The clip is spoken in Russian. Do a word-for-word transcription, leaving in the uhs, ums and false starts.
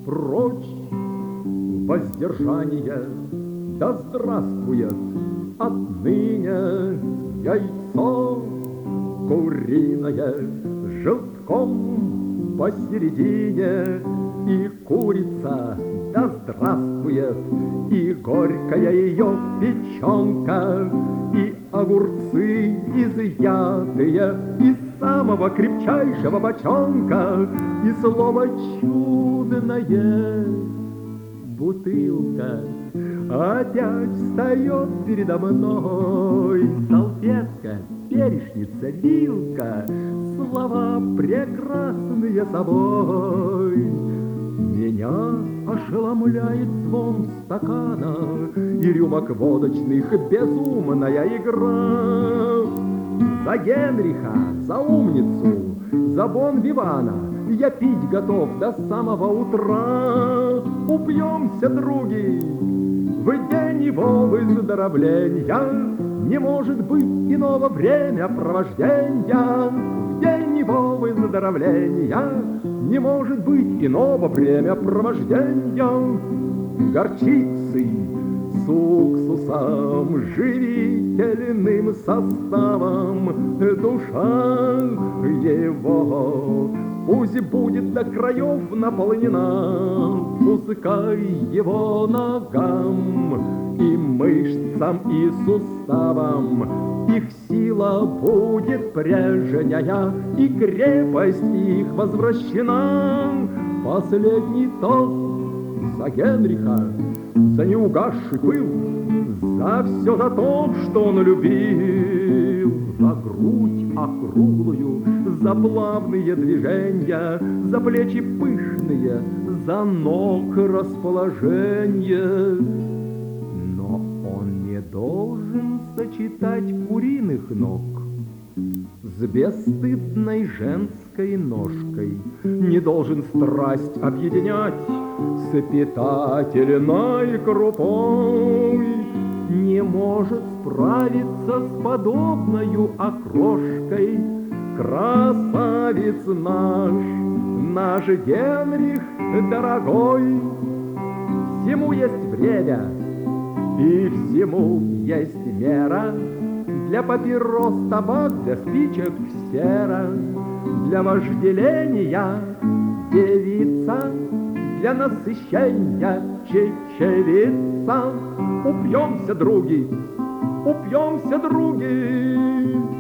прочь воздержание. Да здравствует отныне яйцо куриное с желтком посередине, и курица, да здравствует, и горькая ее печенка, и огурцы изъятые из самого крепчайшего бочонка, и слово чудное бутылка опять встает передо мной. Салфетка, перечница, вилка, слова прекрасные собой. Меня ошеломляет звон стакана и рюмок водочных безумная игра. За Генриха, за умницу, за бон-вивана я пить готов до самого утра. Упьемся, други, в день его выздоровления. Не может быть иного времяпровождения. В день его выздоровления не может быть иного времяпровождения. Горчицей с уксусом, живительным составом душа его пусть будет до краев наполнена. Пускай его ногам и мышцам, и суставам их сила будет прежняя, и крепость их возвращена. Последний тост за Генриха, за неугасший пыл, за все за то, что он любил, за грудь округлую, за плавные движения, за плечи пышные, за ног расположение. Но он не должен сочетать куриных ног с бесстыдной женской ножкой, не должен страсть объединять с питательной крупой, не может справиться с подобною окрошкой. Красавец наш, наш Генрих дорогой, всему есть время и всему есть мера. Для папирос табак, для спичек сера, для вожделения девица, для насыщения чечевица. Упьемся, други, упьемся, други.